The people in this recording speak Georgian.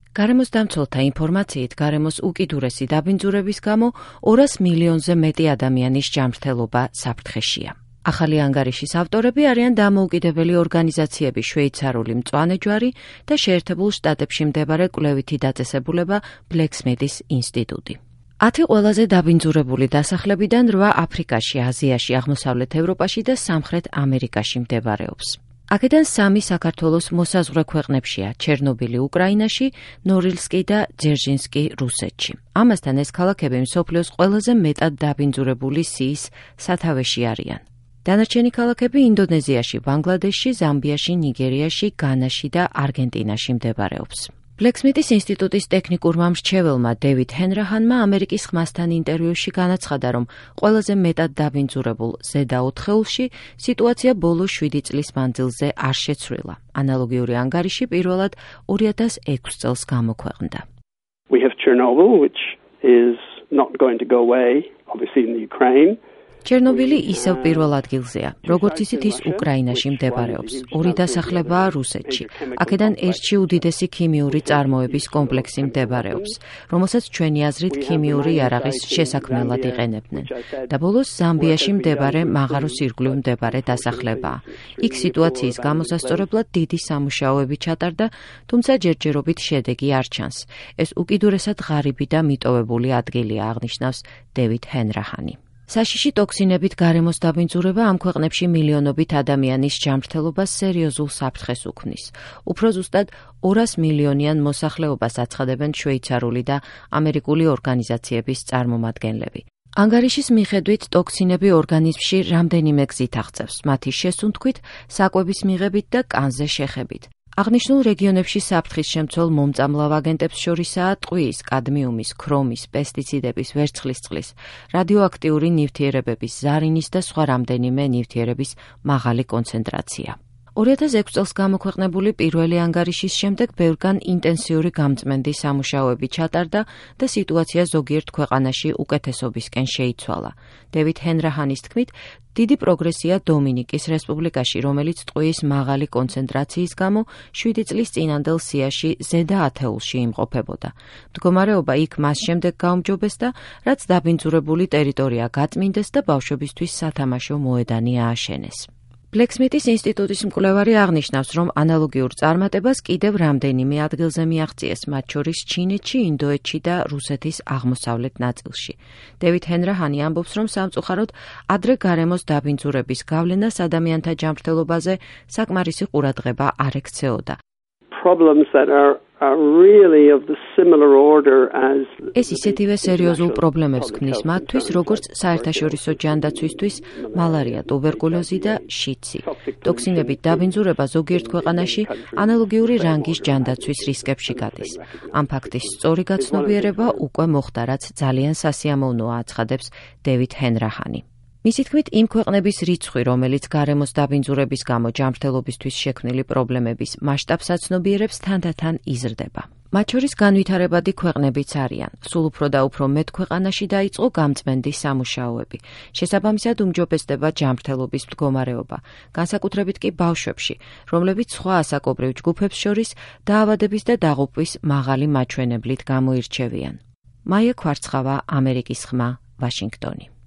გარემოს დამცველთა ინფორმაციით, გარემოს უკიდურესი დაბინძურების გამო 200 მილიონზე მეტი ადამიანის ჯანმრთელობა საფრთხეშია. ახალი ანგარიშის ავტორები არიან დამოუკიდებელი ორგანიზაციები შვეიცარიული მწვანე ჯვარი და შეერთებულ შტატებში მდებარე კვლევითი დაწესებულება Blacksmiths ინსტიტუტი. 10 ყველაზე დაბინძურებული დასახლებიდან 8 აფრიკაში, აზიაში, აღმოსავლეთ ევროპაში და სამხრეთ ამერიკაში მდებარეობს. აქედან 3 საქართველოს მოსაზღვრე ქვეყნებშია: ჩერნობილი უკრაინაში, ნორილსკი და ძერჟინსკი რუსეთში. ამასთან ეს ქალაქები მსოფლიოს ყველაზე მეტად დაბინძურებული სიის სათავეში არიან. დანარჩენი ქალაქები ინდონეზიაში, ბანგლადეშში, ზამბიაში, ნიგერიაში, განაში და არგენტინაში მდებარეობს. Blacksmiths ინსტიტუტის ტექნიკურმა მრჩეველმა დევიდ ჰენრაჰანმა ამერიკის ხმასთან ინტერვიუში განაცხადა, რომ ყველაზე მეტად დაბინძურებულ ზედა 4-ში სიტუაცია ბოლო 7 წლის მანძილზე არ შეცვლილა. ანალოგიური ანგარიში პირველად 2006 წელს გამოქვეყნდა. We have Chernobyl, which is not going to go away, obviously in the Ukraine. ჩერნობილი ისევ პირველ ადგილზეა, როგორც ისიც ის უკრაინაში მდებარეობს. 2 დასახლებაა რუსეთში. აქედან ერთში უდიდესი ქიმიური წარმოების კომპლექსი მდებარეობს, რომელსაც ჩვენი აზრით ქიმიური იარაღის შესაქმნელად იყენებდნენ. და ბოლოს ზამბიაში მდებარე მაღარო სირგვლივ მდებარე დასახლებაა. იქ სიტუაციის გამოსასწორებლად დიდი სამუშაოები ჩატარდა, თუმცა ჯერჯერობით შედეგი არ ჩანს. ეს უკიდურესად ღარიბი და მიტოვებული ადგილია, აღნიშნავს დევიდ ჰენრაჰანი. საშიში ტოქსინებით გარემოს დაბინძურება ამ ქვეყნებში მილიონობით ადამიანის ჯანმრთელობას სერიოზულ საფრთხეს უქმნის. უფრო ზუსტად 200 მილიონიან მოსახლეობას აცხადებენ შვეიცარიული და ამერიკული ორგანიზაციების წარმომადგენლები. ანგარიშის მიხედვით ტოქსინები ორგანიზმში რამდენიმე გზით აღწევს, მათი შესუნთქვით, საკვების მიღებით და კანზე შეხებით. აღნიშნულ რეგიონებში საფრთხის შემცველ მომწამლავ აგენტებს შორისაა ტყვიის, კადმიუმის, ქრომის, პესტიციდების, ვერცხლისწყლის, რადიოაქტიური ნივთიერებების, ზარინის და სხვა რამდენიმე ნივთიერების მაღალი კონცენტრაცია. 2006 წელს გამოქვეყნებული პირველი ანგარიშის შემდეგ ბევრგან ინტენსიური გამწმენდი სამუშაოები ჩატარდა და სიტუაცია ზოგიერთ ქვეყანაში უკეთესობისკენ შეიცვალა. დევიდ ჰენრაჰანის თქმით, დიდი პროგრესია დომინიკის რესპუბლიკაში, რომელიც ტყვიის მაღალი კონცენტრაციის გამო 7 წლის წინანდელ სიაში ზედა 10-ში იმყოფებოდა. მდგომარეობა იქ მას შემდეგ გაუმჯობესდა, რაც დაბინძურებული ტერიტორია გაწმინდეს და ბავშვებისთვის სათამაშო მოედანი ააშენეს. Blacksmiths ინსტიტუტის მკვლევარი აღნიშნავს, რომ ანალოგიურ წარმატებას კიდევ რამდენიმე ადგილზე მიაღწიეს, მათ შორის ჩინეთში, ინდოეთში და რუსეთის აღმოსავლეთ ნაწილში. დევიდ ჰენრაჰანი ამბობს, რომ სამწუხაროდ ადრე გარემოს დაბინძურების გავლენას ადამიანთა ჯანმრთელობაზე საკმარისი ყურადღება არ ექცეოდა. Problems that are really of the similar order as ეს ისეთივე სერიოზულ პრობლემებს ქმნის მათთვის, როგორც საერთაშორისო ჯანდაცვისთვის მალარია, ტუბერკულოზი და შიცი. ტოქსინებით დაბინძურება ზოგიერთ ქვეყანაში ანალოგიური რანგის ჯანდაცვის რისკებში გადის. ამ ფაქტის სწორი გაცნობიერება უკვე მოხდა, რაც ძალიან სასიამოვნოა, აცხადებს დევიდ ჰენრაჰანი. მისი თქმით, იმ ქვეყნების რიცხვი, რომელიც გარემოს დაბინძურების გამო ჯანმრთელობისთვის შექმნილი პრობლემების მასშტაბს აცნობიერებს, თანდათან იზრდება. მათ შორის განვითარებადი ქვეყნებიც არიან. სულ უფრო და უფრო მეტ ქვეყანაში დაიწყო გამწმენდის სამუშაოები. შესაბამისად უმჯობესდება ჯანმრთელობის მდგომარეობა, განსაკუთრებით კი ბავშვებში, რომლებიც სხვა ასაკობრივ ჯგუფებს შორის დაავადების და დაღუპვის მაღალი მაჩვენებლით გამოირჩევიან. მაია ქვარცხავა, ამერიკის ხმა, ვაშინგტონი.